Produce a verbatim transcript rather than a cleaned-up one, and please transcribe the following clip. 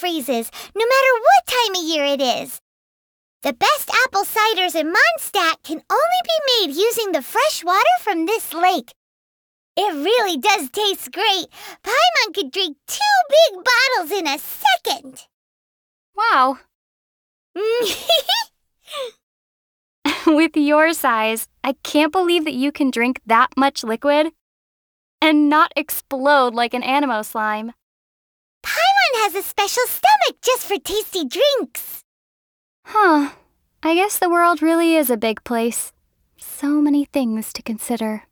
freezes, no matter what time of year it is. The best apple ciders in Mondstadt can only be made using the fresh water from this lake. It really does taste great. Paimon could drink two big bottles in a second. Wow. With your size, I can't believe that you can drink that much liquid and not explode like an Animo slime. Paimon has a special stomach just for tasty drinks. Huh. I guess the world really is a big place. So many things to consider.